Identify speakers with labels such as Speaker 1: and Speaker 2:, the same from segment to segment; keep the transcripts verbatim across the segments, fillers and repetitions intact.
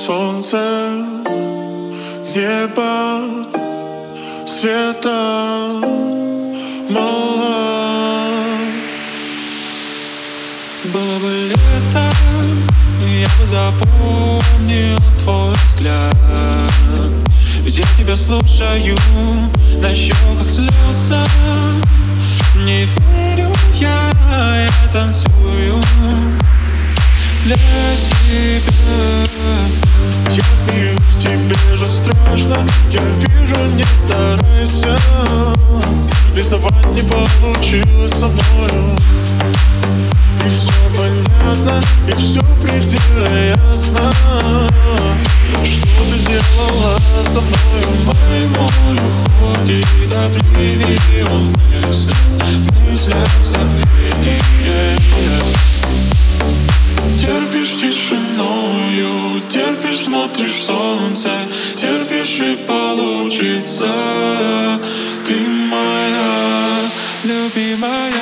Speaker 1: Солнце, небо, света, мало.
Speaker 2: Было бы лето, я бы запомнил твой взгляд. Ведь я тебя слушаю, на щеках слезы. Не верю я, я танцую для себя.
Speaker 1: Я смеюсь, тебе же страшно. Я вижу, не старайся. Рисовать не получилось со мною. И все понятно, и все предельно ясно. Что ты сделала со мною?
Speaker 2: Мой, мой уходит обливион в мыслях, в мыслях забвение. Терпишь тишиною, терпишь, смотришь в солнце, терпишь и получится. Ты моя любимая.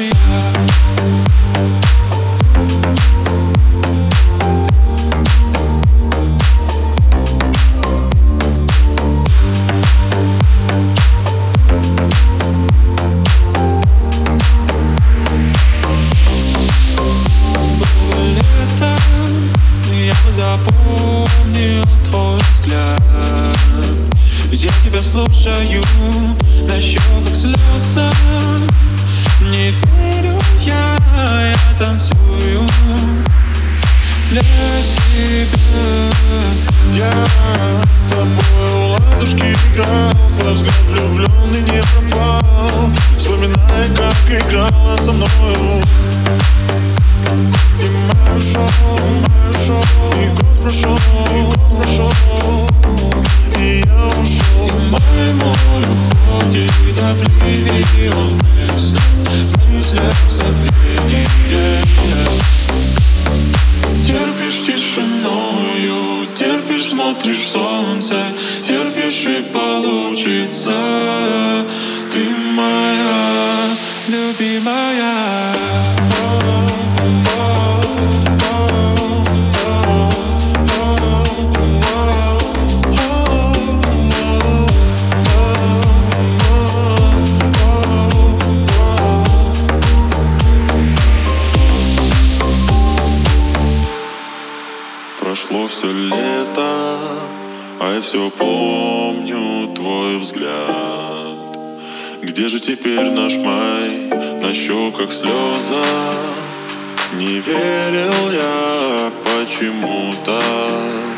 Speaker 2: Запомнил твой взгляд. Ведь я тебя слушаю, на щеках слезы. Не верю я, я танцую для себя.
Speaker 1: Я с тобой у ладушки играл, твой взгляд влюбленный не пропал, вспоминая, как играла со мною. И мое шоу, мое шоу, и год прошел, и год прошел, и я ушел.
Speaker 2: И мой, мой уходит обливион в мыслях, в мыслях забвение. Терпишь тишиною, терпишь, смотришь в солнце, терпишь и получится. Ты моя любимая.
Speaker 1: Прошло все лето, а я все помню твой взгляд. Где же теперь наш май? На щеках слеза. Не верил я почему-то.